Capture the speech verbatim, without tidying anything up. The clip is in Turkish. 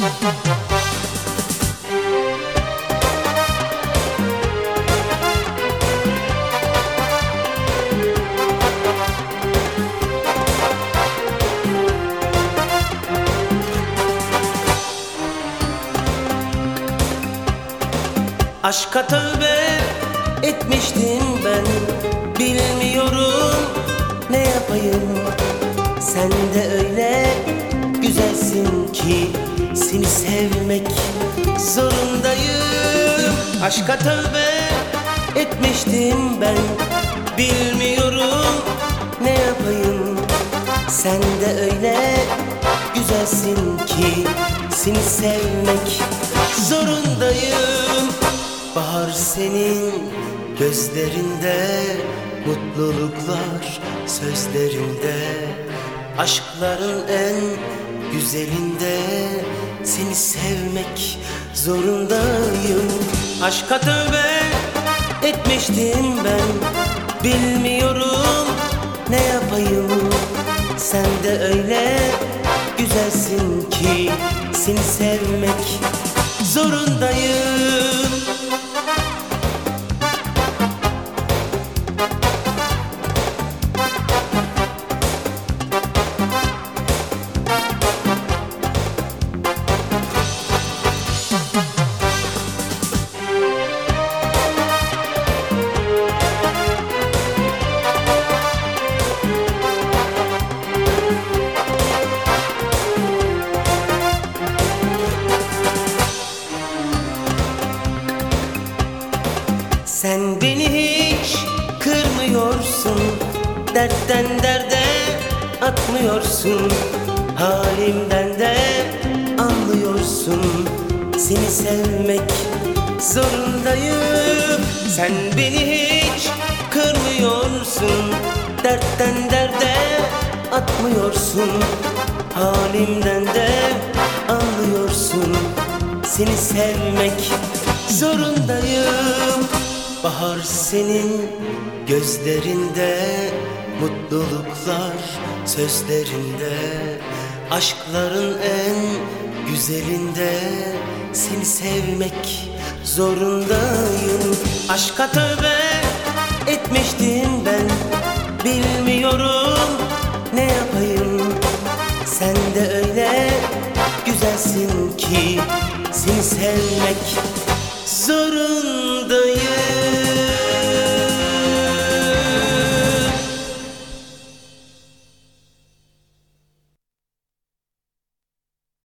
Aşka tövbe etmiştim ben, bilmiyorum ne yapayım. Sen de öyle güzelsin ki seni sevmek zorundayım. Aşka tövbe etmiştim ben, bilmiyorum ne yapayım. Sen de öyle güzelsin ki seni sevmek zorundayım. Bahar senin gözlerinde, mutluluklar sözlerinde, aşkların en güzelinde seni sevmek zorundayım. Aşka tövbe etmiştim ben, bilmiyorum ne yapayım. Sen de öyle güzelsin ki seni sevmek zorundayım. Sen beni hiç kırmıyorsun, dertten derde atmıyorsun, halimden de anlıyorsun. Seni sevmek zorundayım. Sen beni hiç kırmıyorsun, dertten derde atmıyorsun, halimden de anlıyorsun. Seni sevmek zorundayım. Bahar senin gözlerinde, mutluluklar sözlerinde, aşkların en güzelinde seni sevmek zorundayım. Aşka tövbe etmiştim ben, bilmiyorum ne yapayım. Sen de öyle güzelsin ki seni sevmek zorundayım.